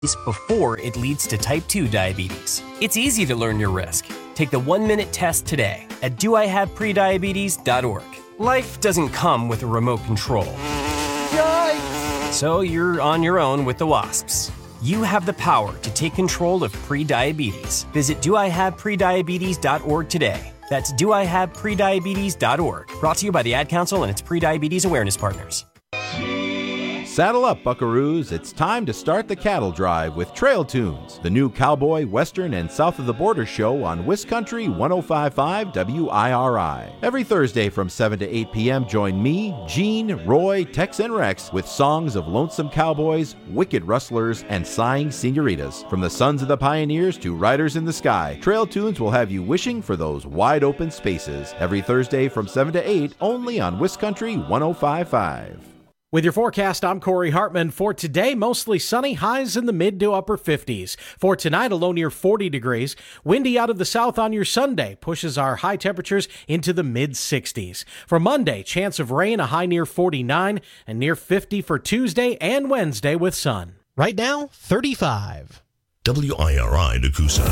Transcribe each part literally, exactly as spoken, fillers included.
before it leads to type two diabetes. It's easy to learn your risk. Take the one-minute test today at do I have prediabetes dot org. Life doesn't come with a remote control. Yikes! So you're on your own with the wasps. You have the power to take control of prediabetes. Visit do I have prediabetes dot org today. That's do I have prediabetes dot org. Brought to you by the Ad Council and its prediabetes awareness partners. Saddle up, buckaroos. It's time to start the cattle drive with Trail Tunes, the new cowboy, western, and south of the border show on Wiscountry one oh five point five W I R I. Every Thursday from seven to eight p.m., join me, Gene, Roy, Tex, and Rex with songs of lonesome cowboys, wicked rustlers, and sighing senoritas. From the sons of the pioneers to riders in the sky, Trail Tunes will have you wishing for those wide open spaces. Every Thursday from seven to eight, only on Wiscountry one oh five point five. With your forecast, I'm Corey Hartman. For today, mostly sunny, highs in the mid to upper fifties. For tonight, a low near forty degrees. Windy out of the south on your Sunday pushes our high temperatures into the mid sixties. For Monday, chance of rain, a high near forty-nine, and near fifty for Tuesday and Wednesday with sun. Right now, thirty-five. W I R I Nakusa.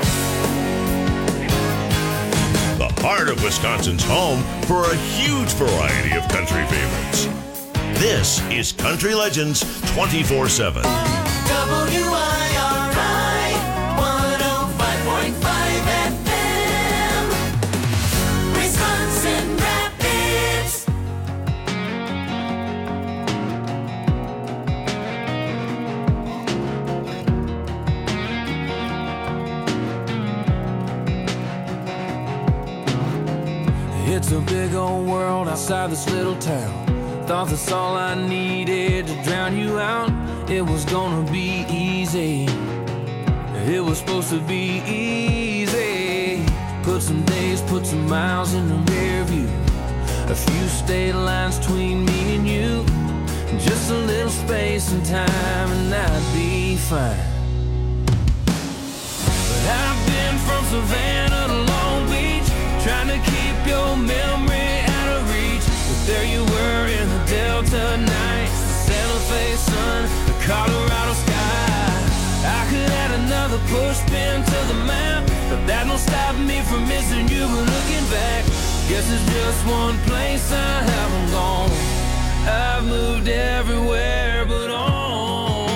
The heart of Wisconsin's home for a huge variety of country favorites. This is Country Legends twenty-four seven. W I R I one oh five point five F M. Wisconsin Rapids. It's a big old world outside this little town. Thought that's all I needed to drown you out. It was gonna be easy. It was supposed to be easy. Put some days, put some miles in the rear view. A few state lines between me and you. Just a little space and time and I'd be fine. But I've been from Savannah to Long Beach, trying to keep your memory out of reach. But there you were in the Delta nights, the Santa Fe sun, the Colorado sky. I could add another push pin to the map, but that don't stop me from missing you. But looking back, guess it's just one place I haven't gone. I've moved everywhere but on.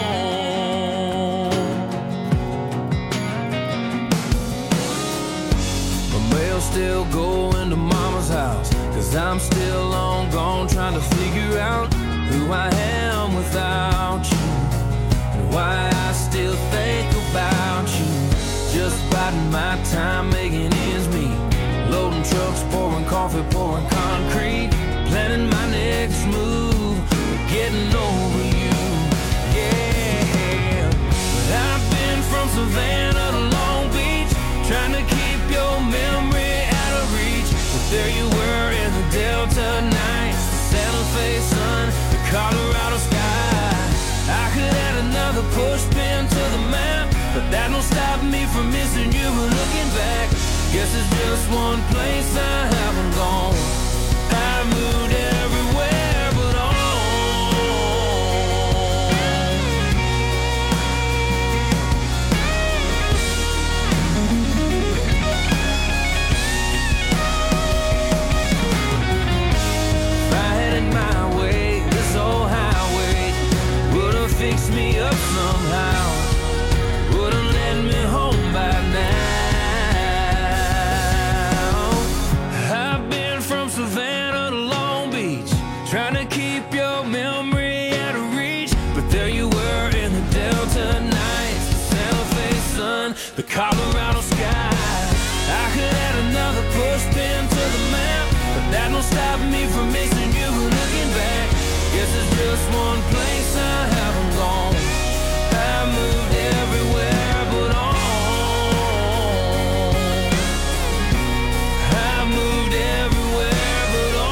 My mail's still going to Mama's house, cause I'm still long gone trying to figure out who I am without you, and why I still think about you. Just biding my time, making ends meet, loading trucks, pouring coffee, pouring concrete, planning my next move, getting over you, yeah. But I've been from Savannah to Long Beach, trying to keep your memory out of reach. But there you were in the Delta nights, the Santa Fe sun, the Colorado sky. I could add another push pin to the map, but that don't stop me from missing you. But looking back, guess it's just one place I haven't gone. I moved everywhere but on. If I had it my way, this old highway would've fixed me up somehow, would've led me home by now. I've been from Savannah to Long Beach, trying to keep your memory out of reach. But there you were in the Delta nights, the Santa Fe sun, the Colorado sky. I could add another push pin to the map, but that don't stop me from missing you. Looking back, guess it's just one place I haven't gone. I moved everywhere but on. I moved everywhere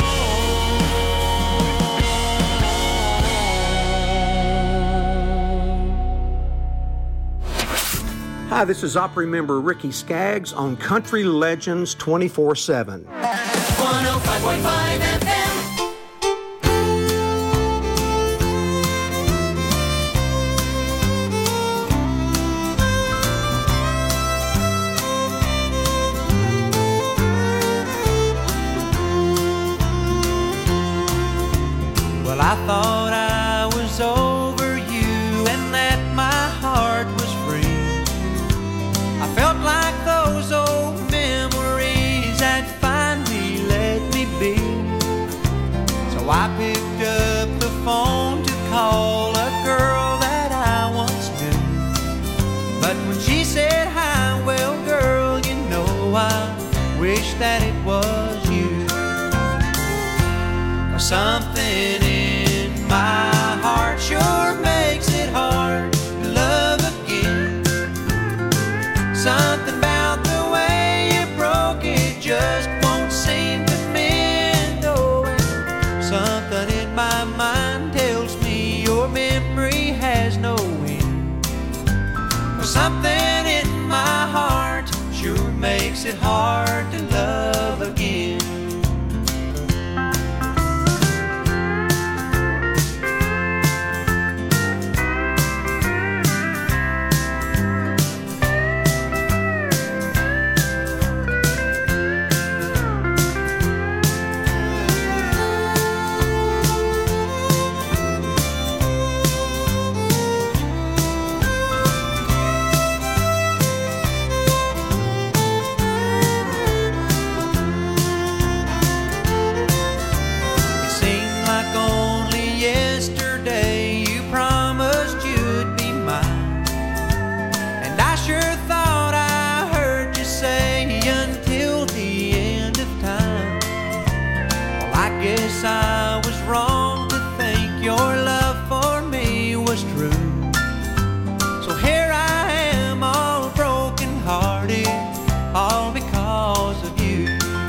but on. Hi, this is Opry member Ricky Skaggs on Country Legends twenty-four seven. one oh five point five F M. wish that it was you. Something in my heart sure makes it hard to love again. Something about the way you broke it just won't seem to mend. Oh, something in my mind tells me your memory has no end. Something in my heart sure makes it hard to love again. I was wrong to think your love for me was true. So here I am, all broken hearted, all because of you.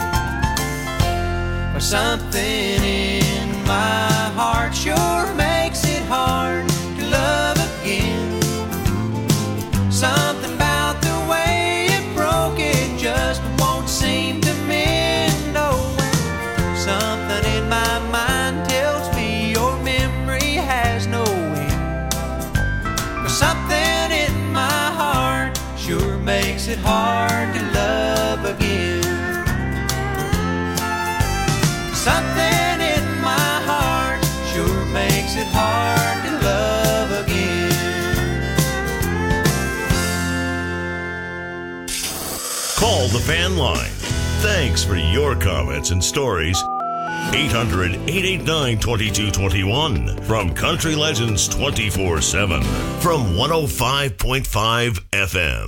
For something in my heart sure makes it hard to love again. Something about the way it broke it just won't seem to mend. Oh, something in my mind tells me your memory has no end. But something in my heart sure makes it hard to love again. Something in my heart sure makes it hard to love again. Call the fan line. Thanks for your comments and stories. eight hundred, eight eight nine, two two two one from Country Legends twenty-four seven from one oh five point five F M.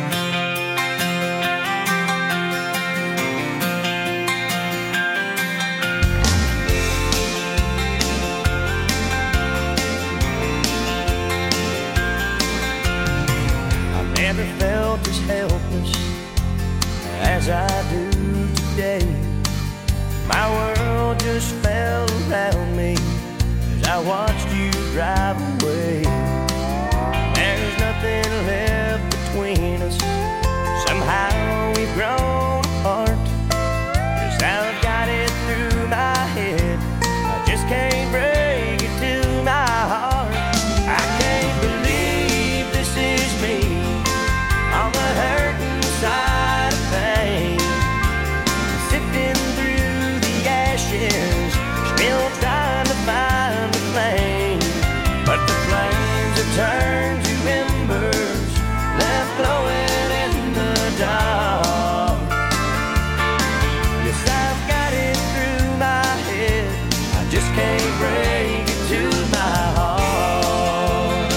I've never felt as helpless as I do today. My world just fell around me as I watched you drive away. There's nothing left between us. Somehow we've grown apart. 'Cause I've got it through my head, I just can't break it to my heart. I can't believe this is me on the hurting side of pain, sifting through the ashes, still trying to find the flame. But the flames have turned to embers, left glowing in the dark. Yes, I've got it through my head, I just can't break it to my heart.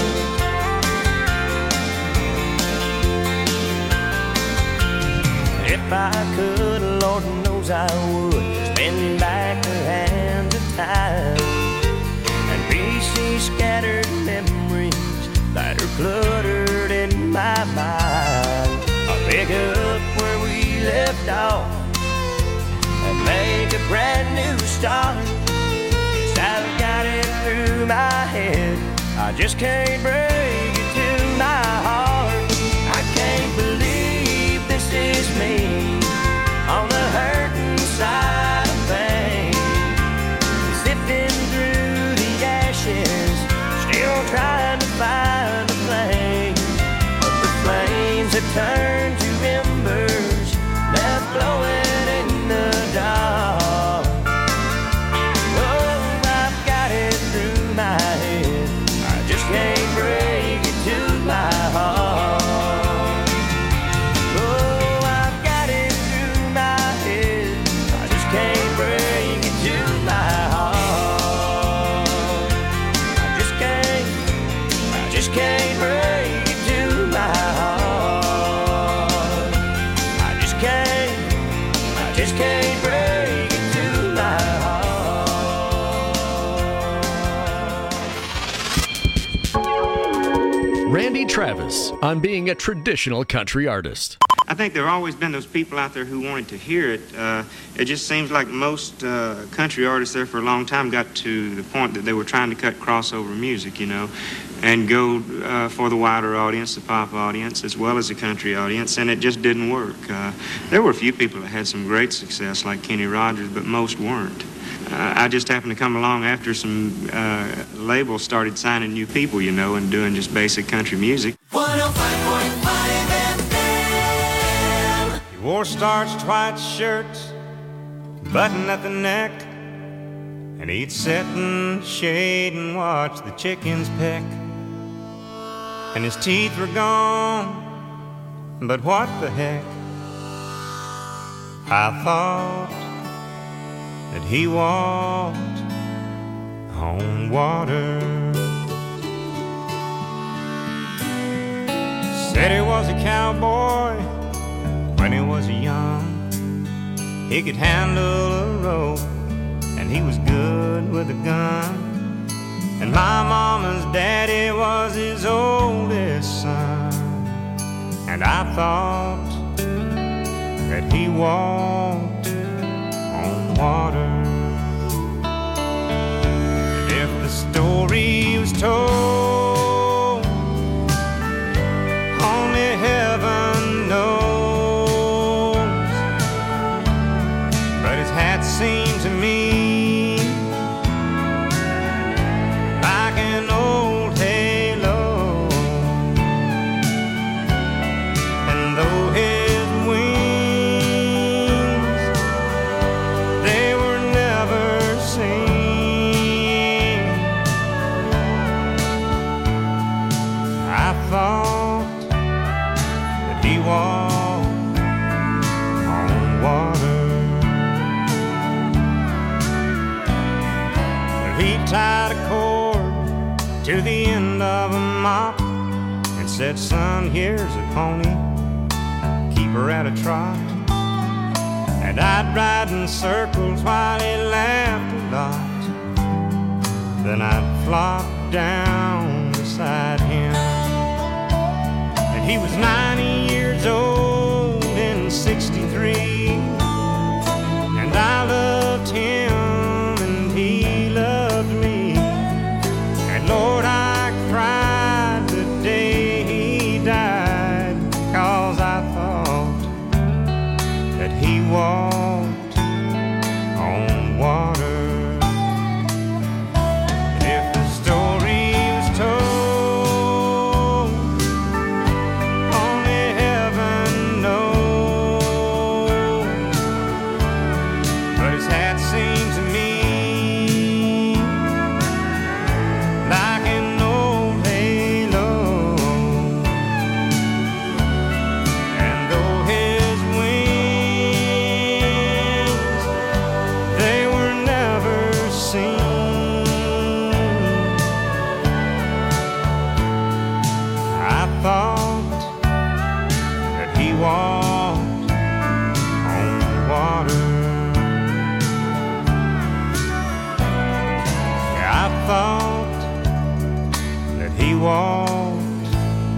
If I could, Lord knows I would, spin back the hands of time and re-see scattered memories that are cluttered in my mind. I'll pick up where we left off and make a brand new start. 'Cause I've got it through my head, I just can't break it to my heart. I can't believe this is me on the hurting side of pain, sifting through the ashes, still trying to find a flame. But the flames have turned to embers, left glowing in the dark. Oh, I've got it through my head, I just can't break it to my heart. Oh, I've got it through my head, I just can't break it to my heart. I just can't, I just can't break it to my heart. Travis on being a traditional country artist. I think there have always been those people out there who wanted to hear it. Uh, it just seems like most uh, country artists there for a long time got to the point that they were trying to cut crossover music, you know, and go uh, for the wider audience, the pop audience, as well as the country audience, and it just didn't work. Uh, there were a few people that had some great success, like Kenny Rogers, but most weren't. Uh, I just happened to come along after some uh, labels started signing new people, you know, and doing just basic country music. one oh five point five F M. He wore starched white shirts, button at the neck, and he'd sit in the shade and watch the chickens peck. And his teeth were gone, but what the heck? I thought that he walked on water. Said he was a cowboy when he was young. He could handle a rope and he was good with a gun. And my mama's daddy was his oldest son. And I thought that he walked on water. And if the story was told, only heaven knows. But his hat seemed to me like an old halo. And though his wings, they were never seen, I thought that he walked on water. He tied a cord to the end of a mop and said, son, here's a pony, keep her at a trot. And I'd ride in circles while he laughed a lot. Then I'd flop down beside him. And he was ninety years old in sixty-three. And I loved him and he loved me. And Lord, I cried the day he died, 'cause I thought that he walked on water. And if the story was told, only heaven knows. But his hat seemed to me like an old halo. And though his wings, they were never seen, I thought that he walked on water. Yeah, I thought that he walked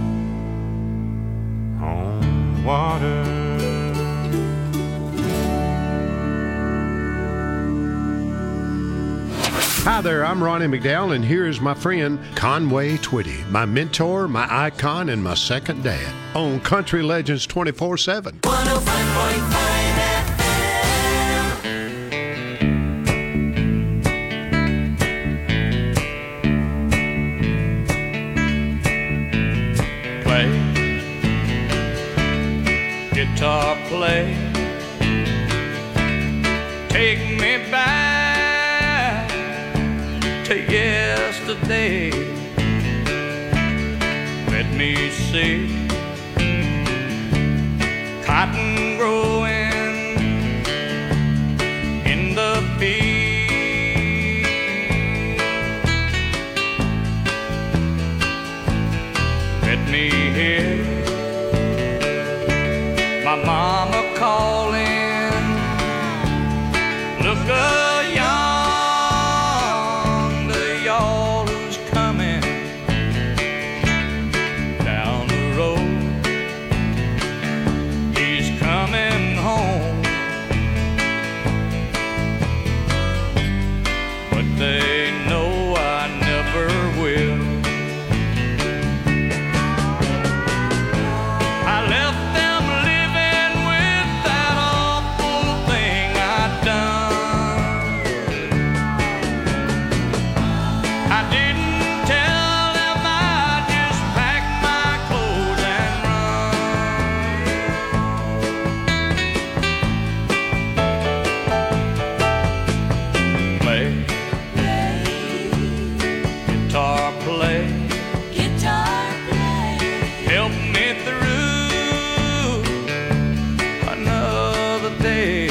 on water. Hi there, I'm Ronnie McDowell, and here is my friend Conway Twitty, my mentor, my icon, and my second dad on Country Legends twenty-four seven. one oh five point five F Play, guitar play, take me back to yesterday. Let me see cotton growing in the field. Let me hear my mama calling. Look a yonder, y'all who's coming down help me through another day.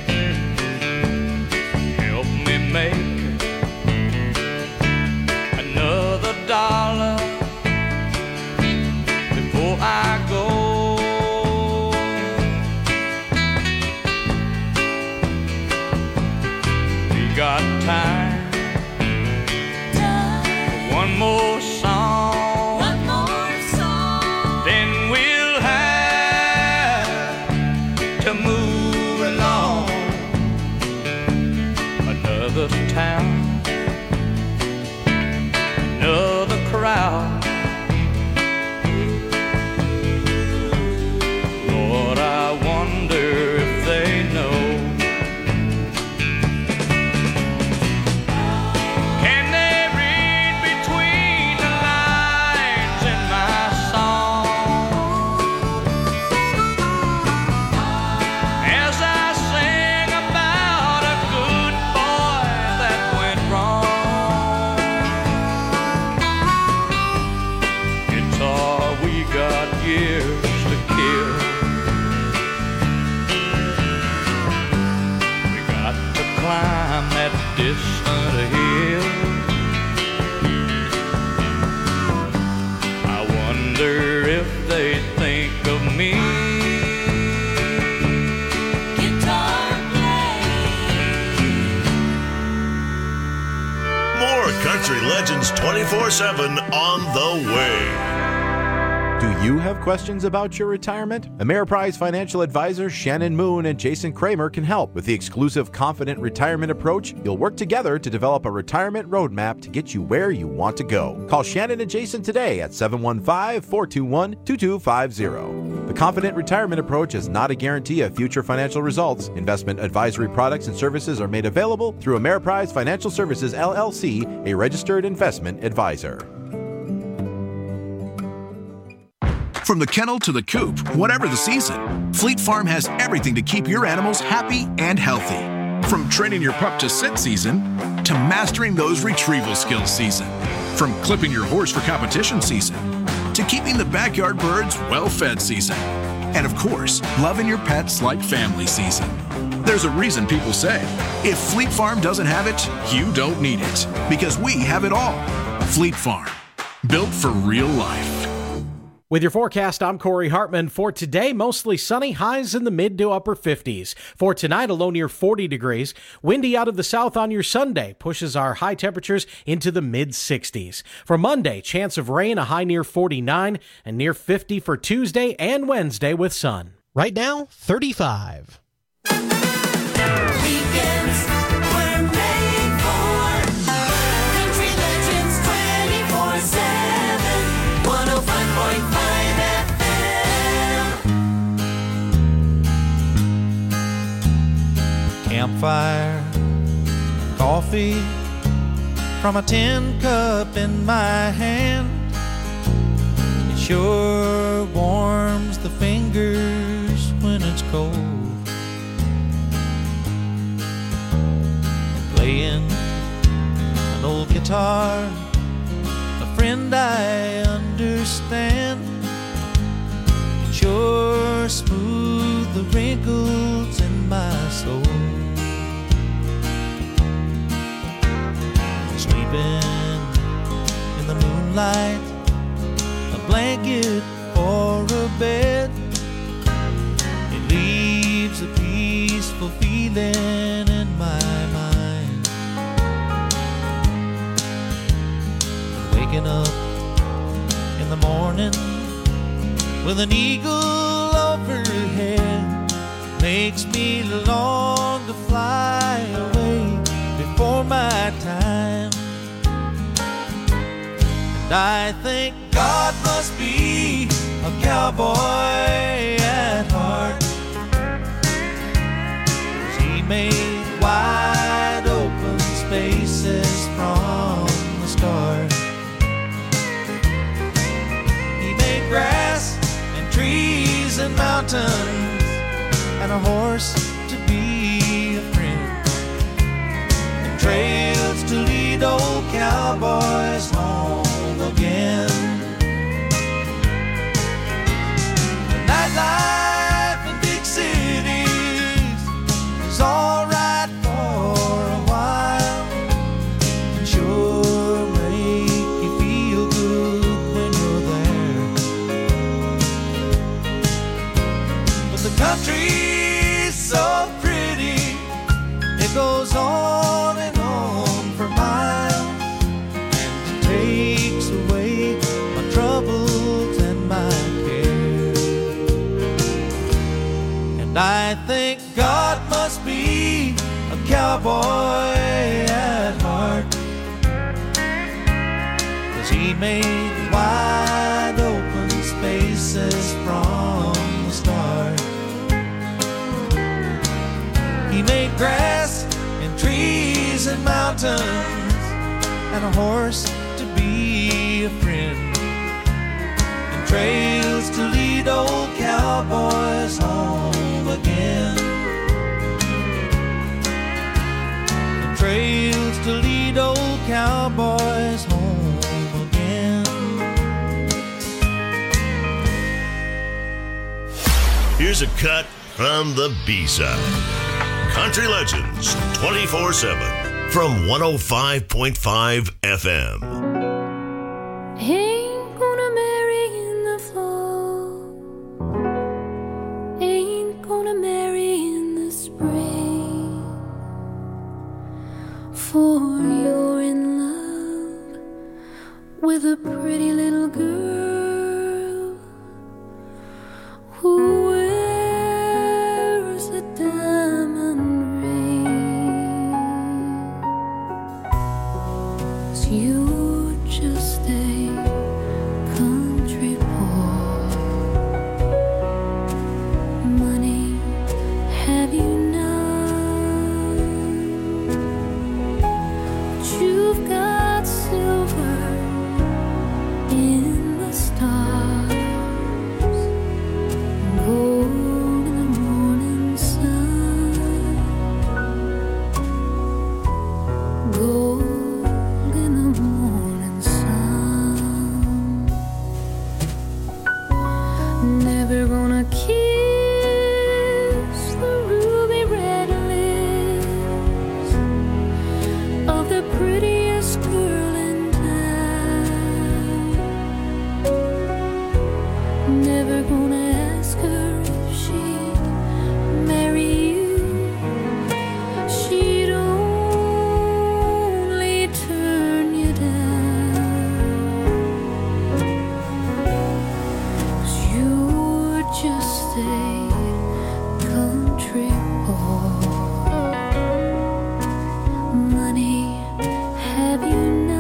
Help me make another dollar before I go. We got time, time for one more song. One more song. Then we'll have to move along. Another town, another crowd. Lord, I wonder if they know. Can they read between the lines in my song? As I sing about a good boy that went wrong. Guitar, we got years to kill. We got to climb that distant hill. I wonder if they think of me. Guitar More Country Legends twenty-four seven on the way. Do you have questions about your retirement? Ameriprise financial advisors Shannon Moon and Jason Kramer can help. With the exclusive Confident Retirement Approach, you'll work together to develop a retirement roadmap to get you where you want to go. Call Shannon and Jason today at seven one five, four two one, two two five zero. The Confident Retirement Approach is not a guarantee of future financial results. Investment advisory products and services are made available through Ameriprise Financial Services, L L C, a registered investment advisor. From the kennel to the coop, whatever the season, Fleet Farm has everything to keep your animals happy and healthy. From training your pup to sit season, to mastering those retrieval skills season. From clipping your horse for competition season, to keeping the backyard birds well-fed season. And of course, loving your pets like family season. There's a reason people say, if Fleet Farm doesn't have it, you don't need it. Because we have it all. Fleet Farm, built for real life. With your forecast, I'm Corey Hartman. For today, mostly sunny, highs in the mid to upper fifties. For tonight, a low near forty degrees. Windy out of the south on your Sunday pushes our high temperatures into the mid sixties. For Monday, chance of rain, a high near forty-nine, and near fifty for Tuesday and Wednesday with sun. Right now, thirty-five. Weekends were made for Country Legends twenty-four seven, one oh five point five F M. Campfire, coffee from a tin cup in my hand. It sure warms the fingers when it's cold. Playing an old guitar, a friend I understand, can sure smooth the wrinkles in my soul. Sleeping in the moonlight, a blanket for a bed, it leaves a peaceful feeling in my mind. Waking up in the morning with an eagle overhead makes me long to fly away before my time. And I think God must be a cowboy at heart, 'cause he made wide open spaces from the start. He made grass and trees and mountains and a horse to be a friend, and trails to lead old cowboys home again. country's so pretty, it goes on and on for miles, and takes away my troubles and my care. And I think God must be a cowboy at heart, 'cause he made wide open spaces from the start. He made grass and trees and mountains and a horse to be a friend, and trails to lead old cowboys home again. And trails to lead old cowboys home again. Here's a cut from the B-side. Country Legends twenty-four seven from one oh five point five F M. Ain't gonna marry in the fall, ain't gonna marry in the spring, for you're in love with a pretty little girl who wears a diamond ring. 'Cause you're just a country boy. Money have you none, but you've got silver in the stars, gold in the morning sun, gold in the morning sun. Never gonna kiss the ruby red lips of the prettiest girl in town. Never gonna ask her if she'd marry you. She'd only turn you down. 'Cause you're just a country boy. Money have you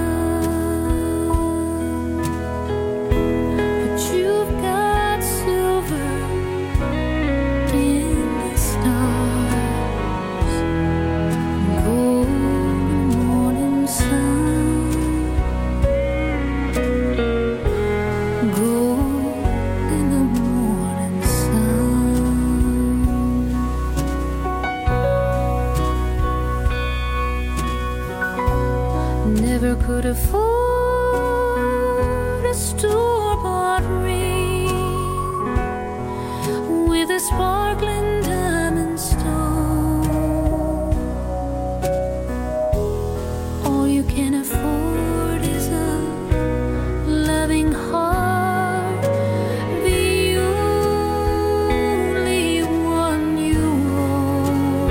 none, but you've got silver in the stars, gold in the morning sun, gold in the morning sun. Never could afford a store-bought ring with a sparkling diamond stone. All you can afford is a loving heart, the only one you own.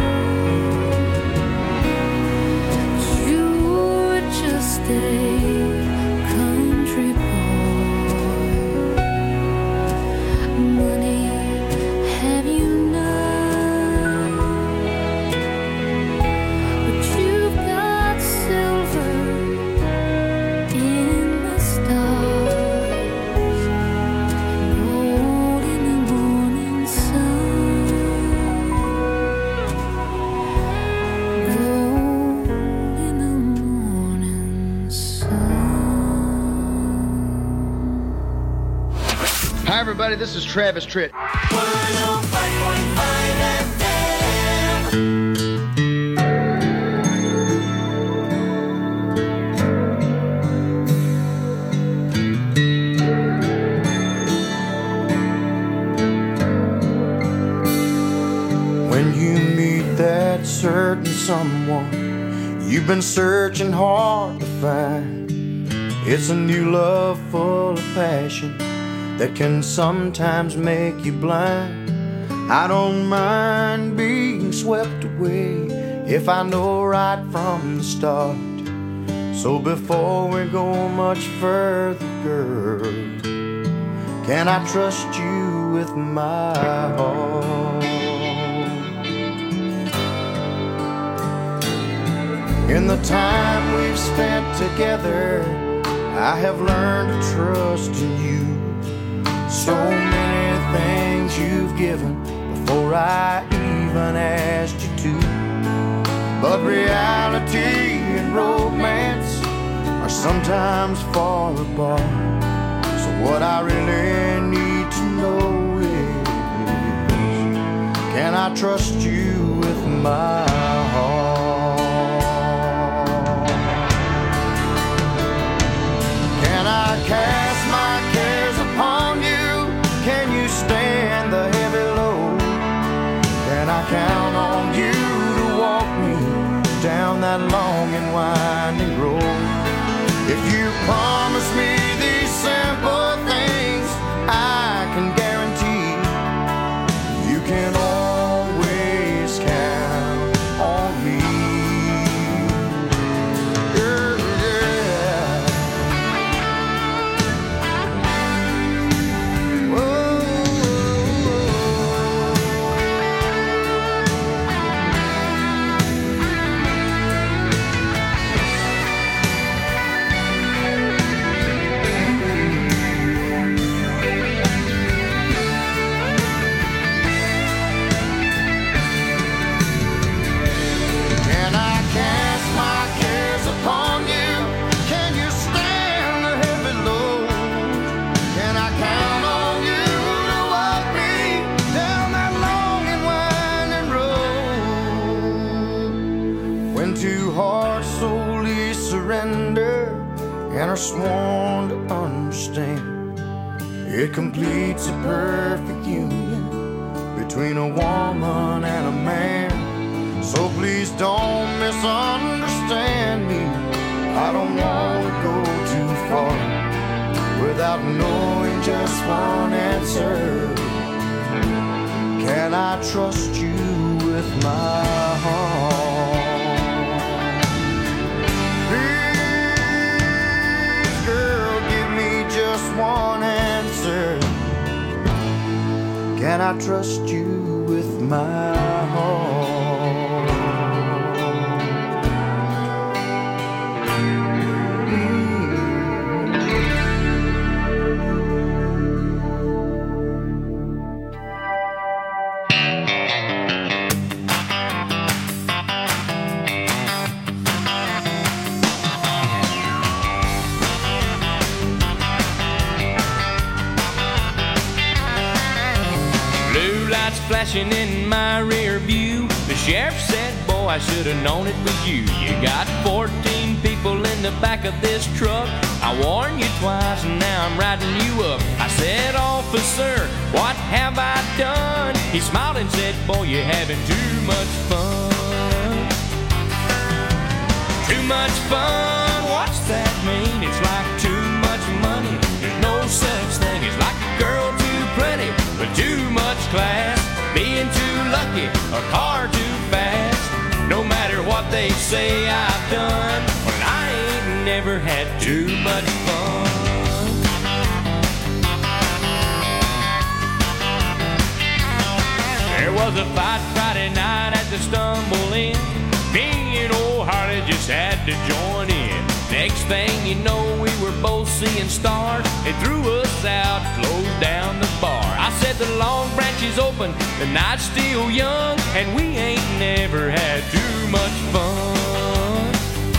You're just a country boy. Money have you none, but you've got silver in the stars, gold in the morning sun, gold in the morning sun. Hi, everybody. This is Travis Tritt. When you meet that certain someone you've been searching hard to find, it's a new love full of passion that can sometimes make you blind. I don't mind being swept away if I know right from the start. So before we go much further, girl, can I trust you with my heart? In the time we've spent together, I have learned to trust in you. So many things you've given before I even asked you to. But reality and romance are sometimes far apart. So what I really need to know is, can I trust you with my heart? Can I cast my cares upon you? Can you stand the heavy load? Can I count on you to walk me down that long and winding road? If you promise me these simple things, I can guarantee you can always count on me. And are sworn to understand, it completes a perfect union between a woman and a man. So please don't misunderstand me. I don't want to go too far without knowing just one answer. Can I trust you with my heart? Just one answer. Can I trust you with my heart? Flashing in my rear view, the sheriff said, boy, I should have known it was you. You got fourteen people in the back of this truck. I warned you twice and now I'm riding you up. I said, officer, what have I done? He smiled and said, boy, you're having too much fun. Too much fun, what's that mean? It's like too much money. There's no such thing. It's like a girl too pretty with too much class, being too lucky, a car too fast. No matter what they say I've done, well, I ain't never had too much fun. There was a fight Friday night at the Stumble Inn. Me and old Harley just had to join in. Next thing you know, we were both seeing stars. They threw us out, closed down the bar. I said the Long Branch is open, the night's still young, and we ain't never had too much fun.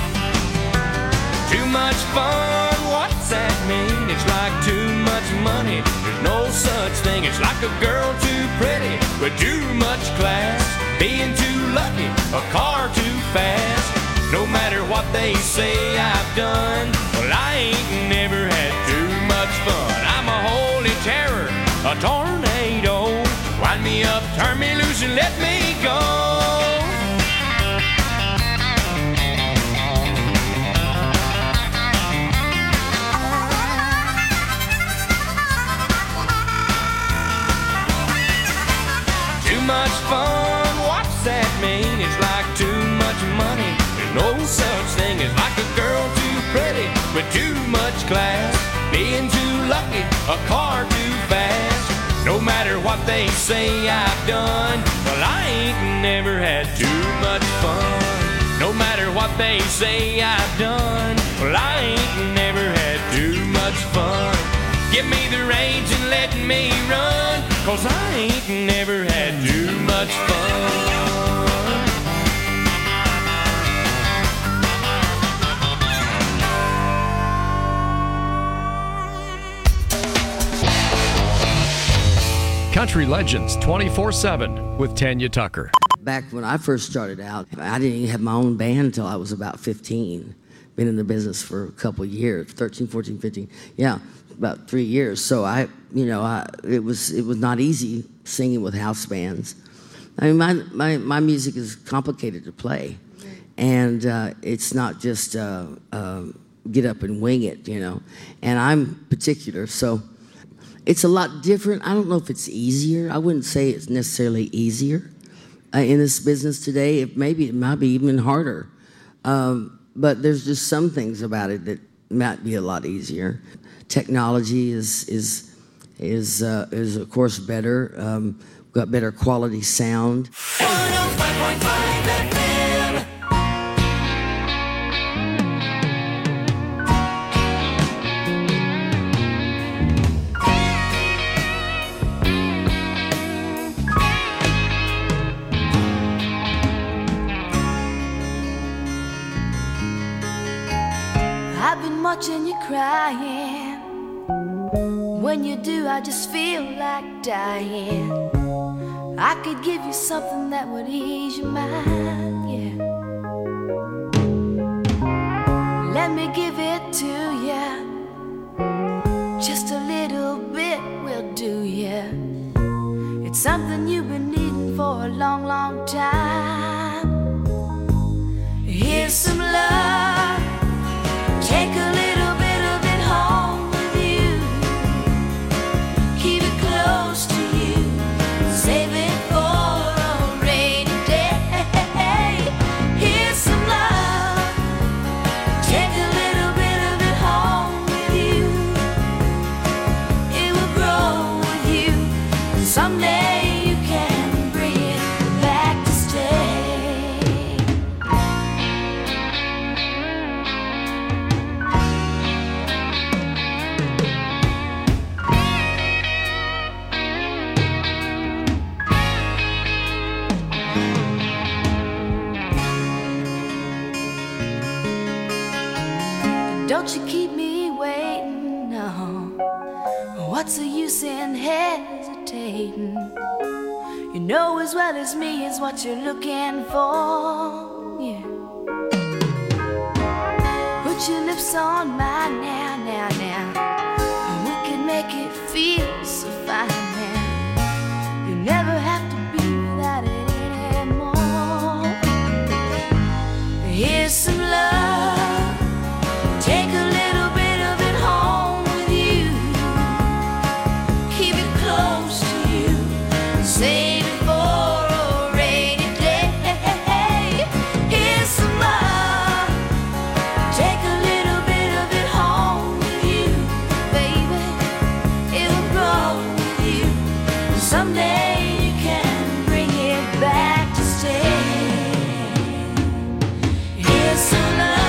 Too much fun, what's that mean? It's like too much money. There's no such thing. It's like a girl too pretty with too much class, being too lucky, a car too fast. No matter what they say I've done, well, I ain't never had too much fun. I'm a holy terror, a tornado. Wind me up, turn me loose, and let me go. such thing as like a girl too pretty with too much class, being too lucky, a car too fast. No matter what they say I've done, well, I ain't never had too much fun. No matter what they say I've done, well, I ain't never had too much fun. Give me the reins and let me run, 'cause I ain't never had too much fun. Country Legends twenty-four seven with Tanya Tucker. Back when I first started out, I didn't even have my own band until I was about fifteen. Been in the business for a couple of years, thirteen, fourteen, fifteen. Yeah, about three years. So I, you know, I, it was it was not easy singing with house bands. I mean, my my, my music is complicated to play, and uh, it's not just uh, uh, get up and wing it, you know. And I'm particular, so it's a lot different. I don't know if it's easier. I wouldn't say it's necessarily easier uh, in this business today. It maybe it might be even harder. Um, but there's just some things about it that might be a lot easier. Technology is is is uh, is of course better. Um, we've got better quality sound. one oh five point five F M. I've been watching you crying. When you do, I just feel like dying. I could give you something that would ease your mind, yeah. Let me give it to you. Just a little bit will do ya. It's something you've been needing for a long, long time. Here's some love. Take a little bit of it home with you. Keep it close to you. Save it for a rainy day. Here's some love. Take a little bit of it home with you. It will grow with you. And someday you can bring it back to stay. Don't you keep me waiting, no. What's the use in hesitating? You know as well as me is what you're looking for, yeah. Put your lips on mine now, now, now. We can make it feel so fine now. You never have to be without it anymore. Here's some love. Take a little bit of it home with you. Keep it close to you. Save it for a rainy day. Here's some love. Take a little bit of it home with you, baby. It'll grow with you. Someday you can bring it back to stay. Here's some love.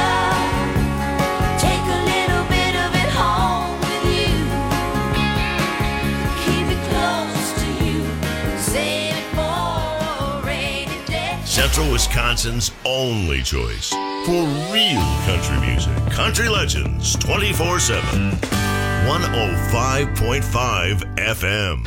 Central Wisconsin's only choice for real country music. Country Legends twenty-four seven. one oh five point five F M.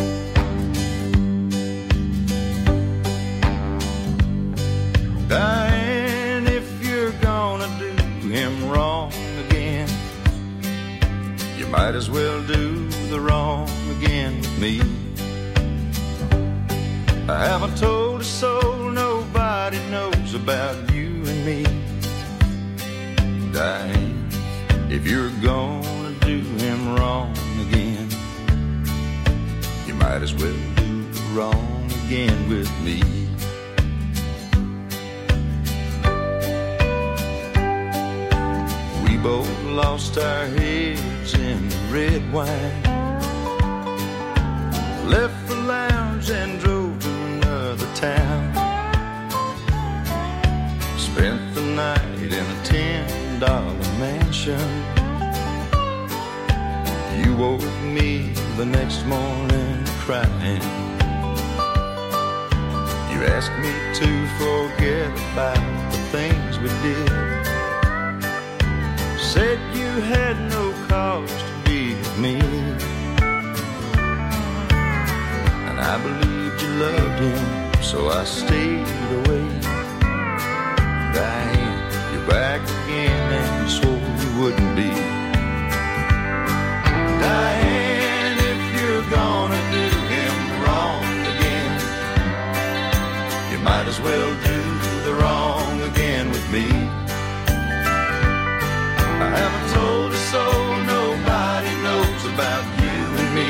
Diane, if you're gonna do him wrong again, you might as well do the wrong again with me. I haven't told a soul, nobody knows about you and me. Diane, if you're gonna do him wrong again, you might as well do wrong again with me. both lost our heads in the red wine. Left the lounge and drove to another town. Spent the night in a ten dollar mansion. You woke me the next morning crying. You asked me to forget about the things we did. Said you had no cause to be with me. And I believed you loved him, so I stayed away. Diane, you're back again and you swore you wouldn't be. Diane, if you're gonna do him wrong again, you might as well do the wrong again with me. I haven't told you so, nobody knows about you and me.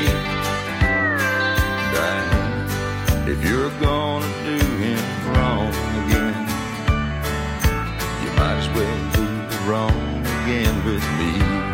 Diane, if you're gonna do him wrong again, you might as well do the wrong again with me.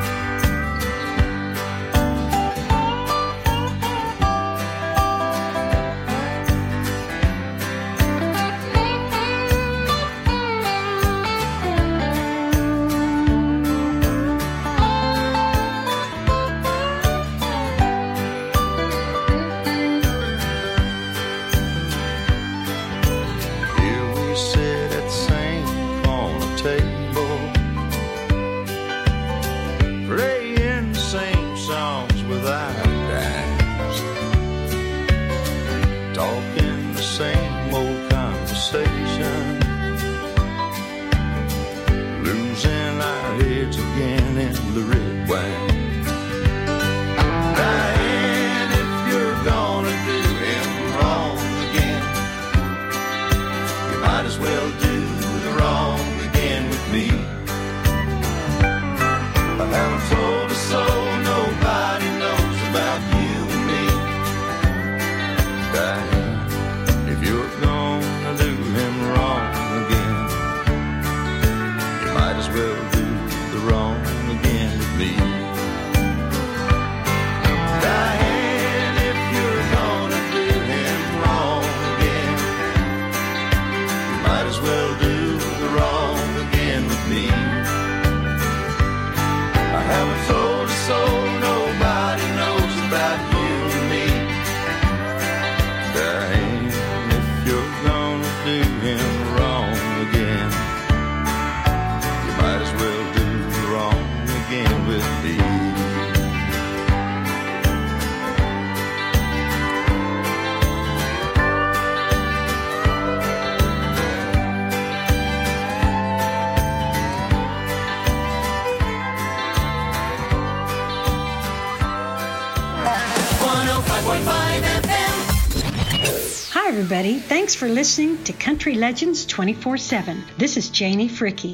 Everybody, thanks for listening to Country Legends twenty-four seven. This is Janie Fricky.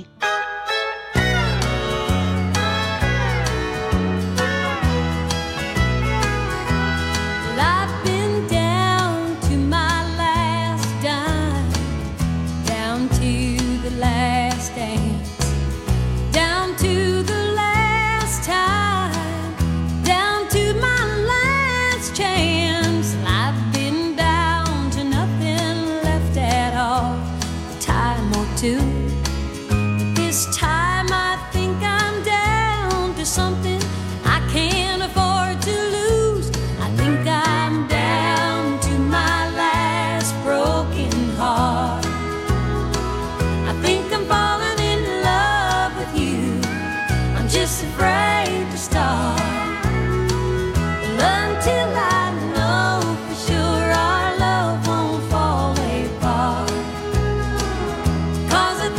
Cause I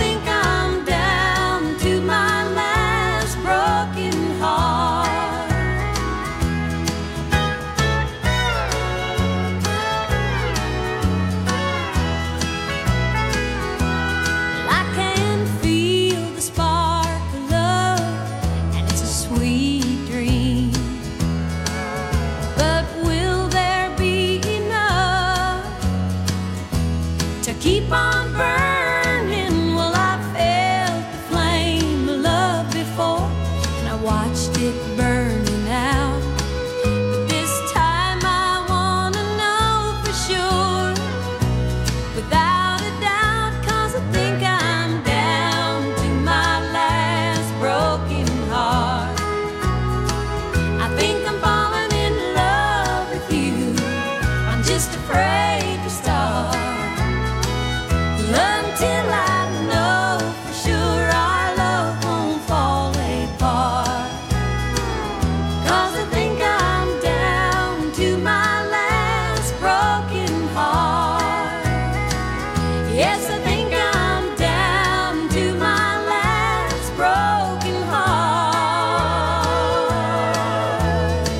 just afraid to start. Until I know for sure our love won't fall apart. 'Cause I think I'm down to my last broken heart. Yes, I think I'm down to my last broken heart.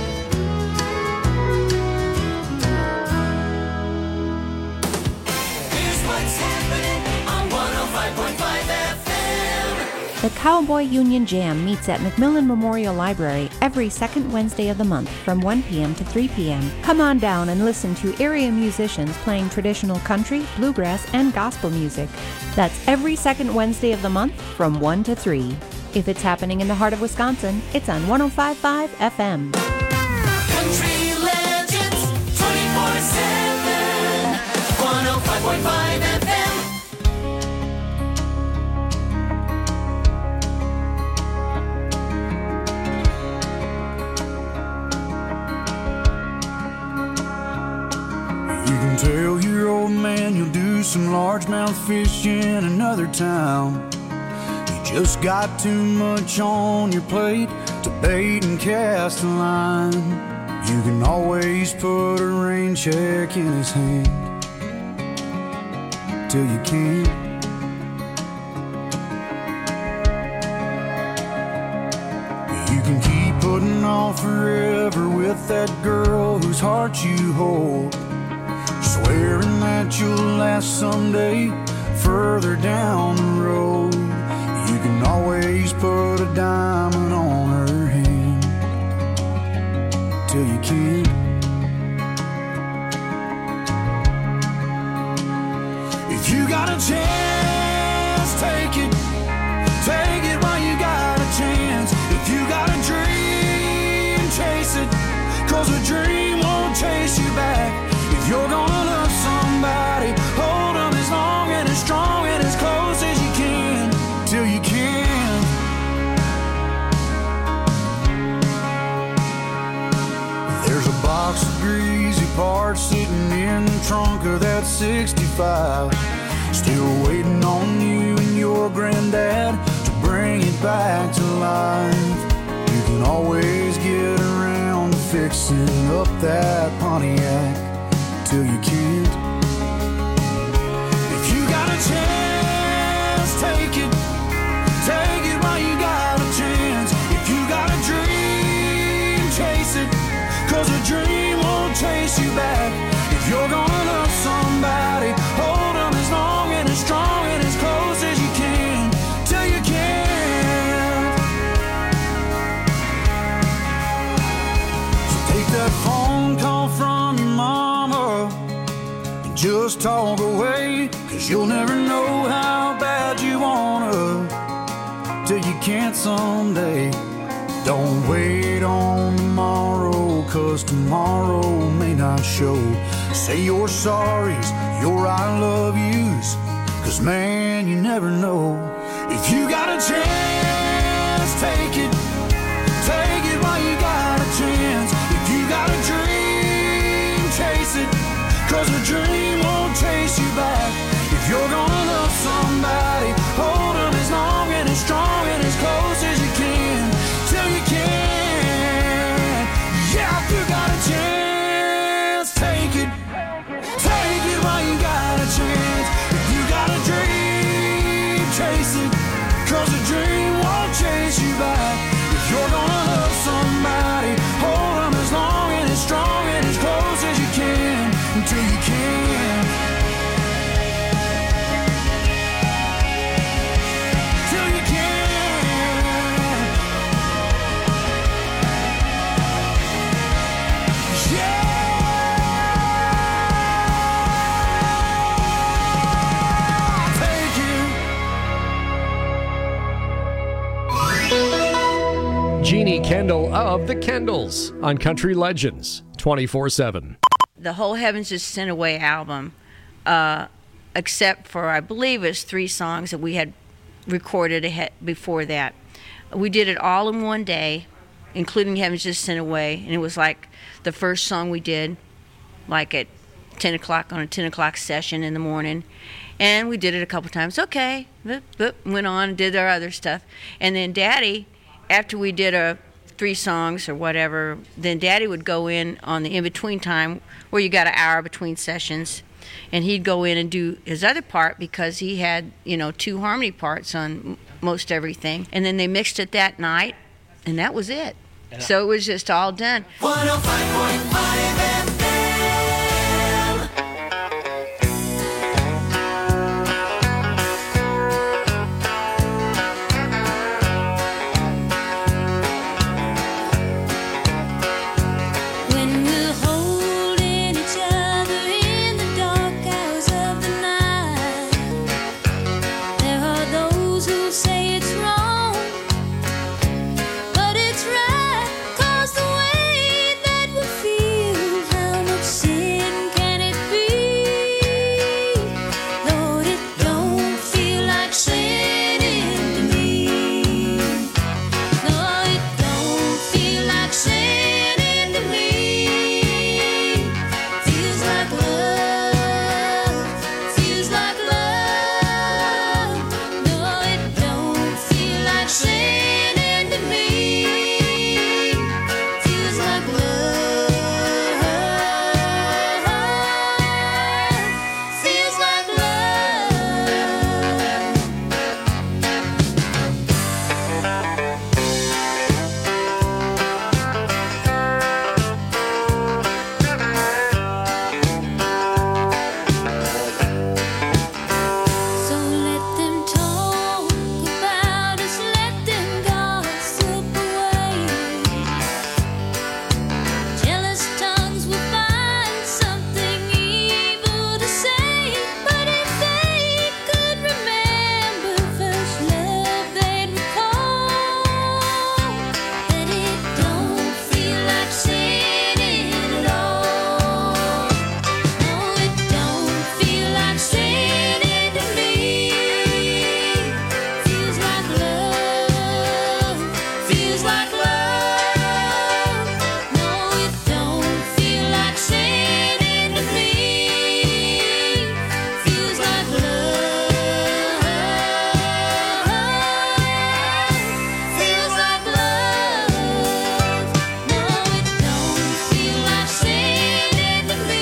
Here's what's happening on one oh five point five F M. The Cowboy Union Jam meets at McMillan Memorial Library every second Wednesday of the month from one p.m. to three p.m. Come on down and listen to area musicians playing traditional country, bluegrass, and gospel music. That's every second Wednesday of the month from one to three. If it's happening in the heart of Wisconsin, it's on one oh five point five F M. Country Legends twenty-four seven, one oh five point five F M. You can tell your old man you'll do some largemouth fishing in another town. You just got too much on your plate to bait and cast a line. You can always put a rain check in his hand till you can't. You can keep putting off forever with that girl whose heart you hold, swearing that you'll last someday further down the road. You can always put a diamond on her hand till you can't. If you got a chance, take it. Take it while you got a chance. If you got a dream, chase it. 'Cause a dream won't chase you back. If you're gonna love somebody, hold them as long and as strong and as close as you can till you can. There's a box of greasy parts sitting in the trunk of that sixty-five, still waiting on you and your granddad to bring it back to life. You can always get around to fixing up that Pontiac till you can't. If you got a chance, take it. Take it while you got a chance. If you got a dream, chase it. 'Cause a dream won't chase you back. If you're gonna love somebody, hold them as long and as strong and as close as you can till you can't. So take that phone call from your mama and just talk away. 'Cause you'll never know how bad you wanna till you can't someday. Don't wait on tomorrow, 'cause tomorrow may not show. Say your sorries, your I love yous, 'cause man, you never know. If you got a chance, take it. Take it while you got a chance. If you got a dream, chase it. 'Cause a dream won't chase you back. If you're gonna love somebody, hold them as long and as strong and as close as you can till you can. Yeah, if you got a chance, take it. Take it while you got a chance. If you got a dream, chase it. 'Cause a dream won't chase you back. If you're gonna love somebody, hold them as long and as strong and as close as you can until you can. Till you can. Yeah. Take it. Jeannie Kendall of the Kendalls on Country Legends twenty-four seven. The whole Heavens Just Sent Away album, uh, except for, I believe it's three songs that we had recorded ahead before that. We did it all in one day, including Heavens Just Sent Away, and it was like the first song we did, like at ten o'clock on a ten o'clock session in the morning. And we did it a couple times. Okay, boop, boop, went on and did our other stuff. And then Daddy, after we did a three songs or whatever, then Daddy would go in on the in-between time where you got an hour between sessions, and he'd go in and do his other part because he had, you know, two harmony parts on m- most everything. And then they mixed it that night, and that was it. So it was just all done. one oh five point five F M. When we're holding each other in the dark hours of the night, there are those who say it's wrong, but it's right, 'cause the way that we feel, how much sin can it be? Lord, it don't feel like sinning to me. No, it don't feel like sinning to me. Feels like love, feels like love. No, it don't feel like sinning to me. Feels like love, feels like So let them talk about us, let them gossip away. Jealous tongues will find something evil to say, but if they could remember first love, they'd recall that it don't feel like sinning at all. No, it don't feel like sinning to me. Feels like love, feels like love. No, it don't feel like sinning to me. Feels like love, feels like love. No, it don't feel like sinning to me.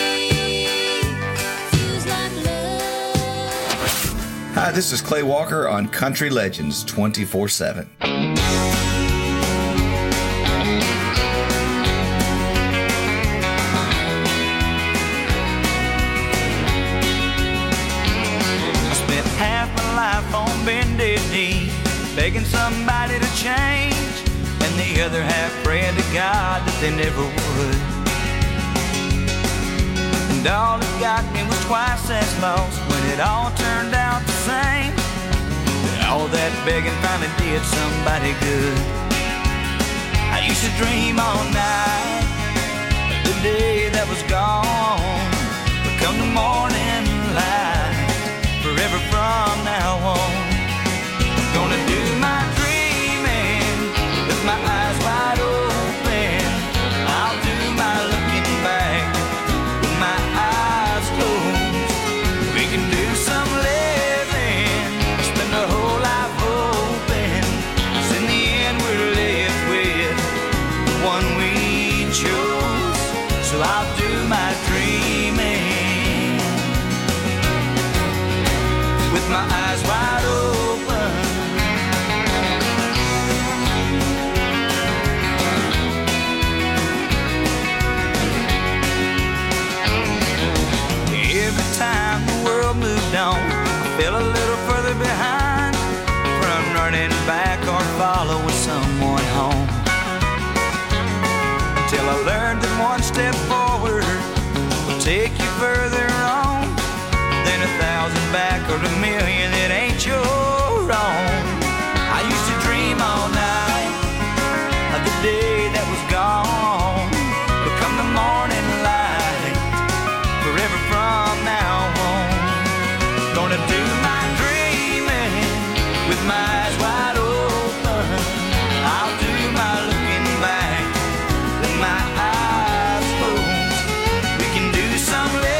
Feels like love. Hi, this is Clay Walker on Country Legends twenty-four seven. I spent half my life on bended knee, begging somebody to change, and the other half praying to God that they never would. And all that got me was twice as lost when it all turned out the same. But all that begging finally did somebody good. I used to dream all night of the day that was gone, but come the morning light, forever from now on, I'm gonna do my dreaming with my eyes wide open. I'll do my looking back with my eyes closed. We can do some living, spend our whole life hoping, 'cause in the end we're left with the one we chose. So I'll do my dreaming with my eyes wide open. Every time the world moved on, I fell a little further behind from running back or following someone home. Till I learned that one step forward will take you further on than a thousand back or a million that ain't your own. I used to dream all night of the day that was gone, but come the morning light, forever from now on, gonna do my dreaming with my eyes wide open. I'll do my looking back with my eyes closed. We can do some living.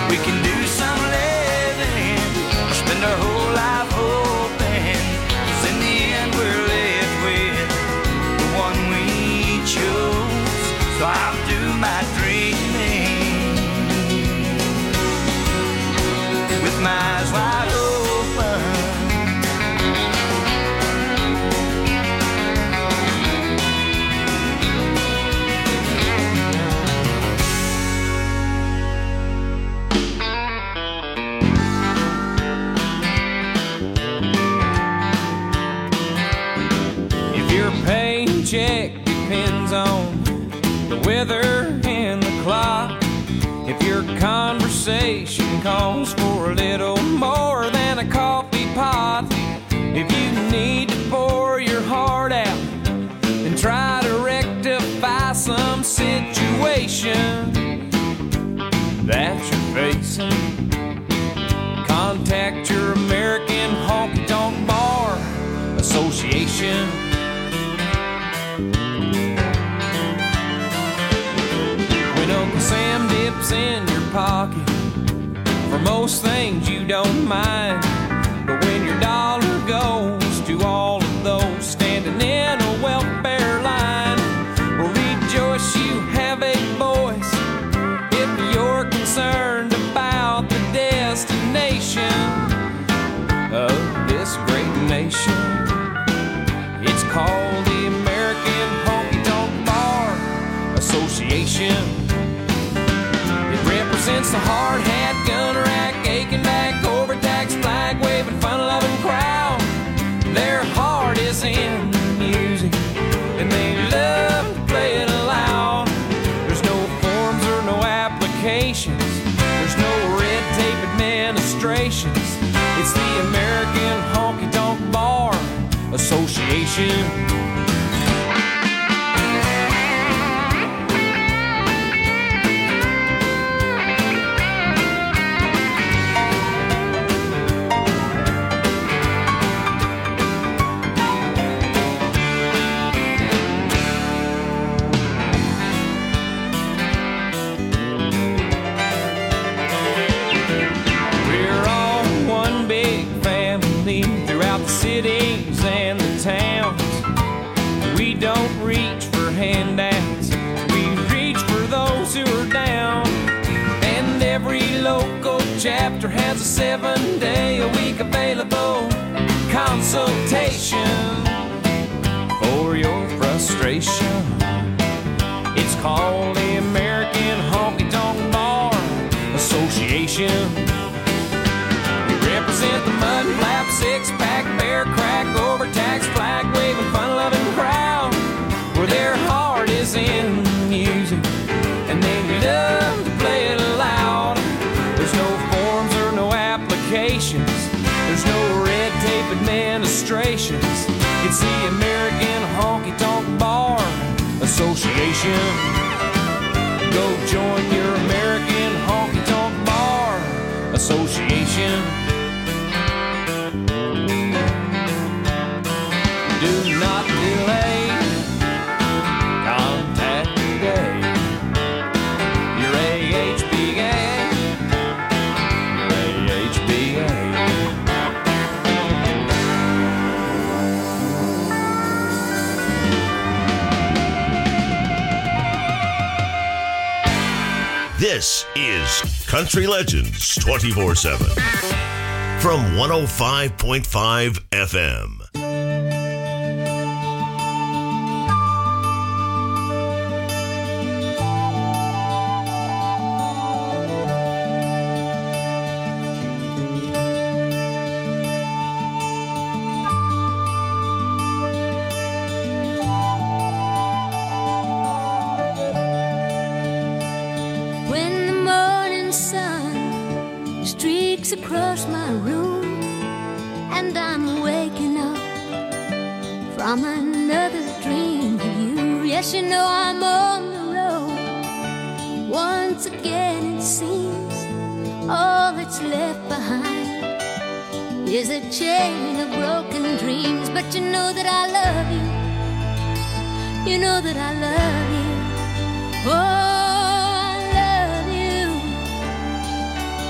We can do some living, or spend our whole life hoping, 'cause in the end we're left with the one we chose. So I'll do my dreaming with my eyes wide open. If your paycheck depends on the weather and the clock, if your conversation calls for a little more than a coffee pot, if you need to pour your heart out and try to rectify some situation that you're facing, contact your American Honky Tonk Bar Association. When Uncle Sam dips in your pocket, for most things you don't mind, but when your dollar goes to all of those standing in a welfare line, well, rejoice, you have a voice if you're concerned about the destination of this great nation. It's called the American Honky Tonk Bar Association. It represents the hard hat, gun rack, aching back, overtax, flag waving, fun loving crowd. Their heart is in the music, and they love to play it loud. There's no forms or no applications. There's no red tape administrations. It's the American Honky Tonk Bar Association. We're all one big family throughout the cities and the towns. We don't reach for handouts, we reach for those who are down. And every local chapter has a seven-day-a-week available consultation for your frustration. It's called the American Honky Tonk Bar Association. We represent the mud flap, six-pack, bear crack, overtax, flag waving, fun-loving crowd, where their heart is in the music, and they love to play it loud. There's no forms or no applications. There's no red tape administrations. It's the American Honky Tonk Bar Association. Go join your American Honky Tonk Bar Association. Do not delay. Contact today. Your A H B A. Your A H B A. This is Country Legends twenty-four seven from one oh five point five F M. When the morning sun streaks across my room and I'm waking up from another dream of you, yes, you know I'm on the road. Once again it seems all that's left behind is a chain of broken dreams. But you know that I love you, you know that I love you. Oh, I love you.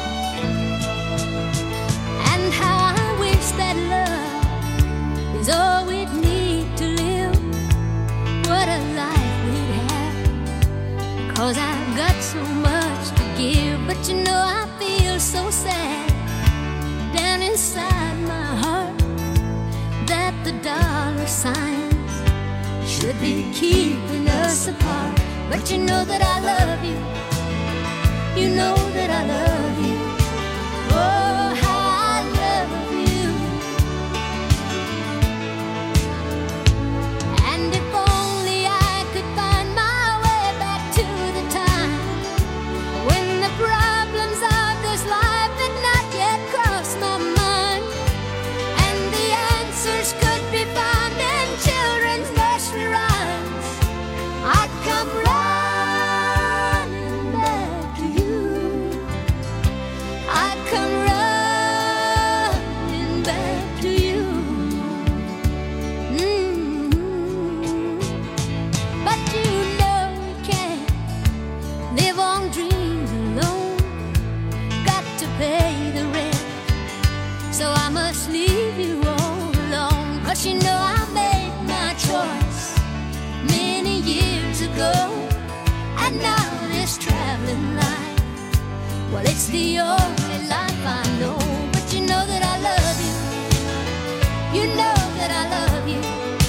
'cause I've got so much to give. But you know I feel so sad down inside my heart that the dollar signs should be keeping us apart. But you know that I love you. You know that I love you. Oh, how I love you. And if only I could find my way back to the time when the problems of this life had not yet crossed my mind, and the answers could be found in children's nursery rhymes, I'd come running back to you. I'd come running back to you. Mm. But you know you can't live on dreams alone. Got to pay the rent, so I must leave you all alone. 'Cause you know I made my choice many years ago, and now this traveling life, well, it's the only life I know. But you know that I love you. You know that I love you.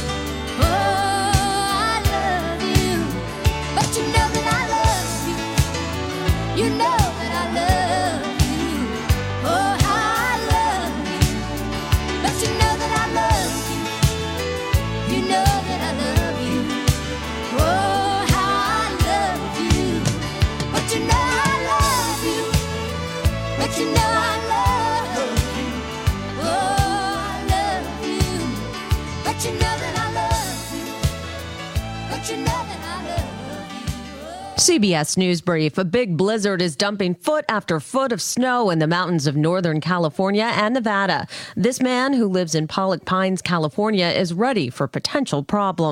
Oh, I love you. But you know that I love you. You know that I love you. Oh, how I love you. But you know that I love you. You know that I love you. Oh, how I love you. But you know I love you. But you know I love you. Oh, I love you. But you know that I love you. But you know that I love you. C B S News Brief. A big blizzard is dumping foot after foot of snow in the mountains of Northern California and Nevada. This man who lives in Pollock Pines, California, is ready for potential problems.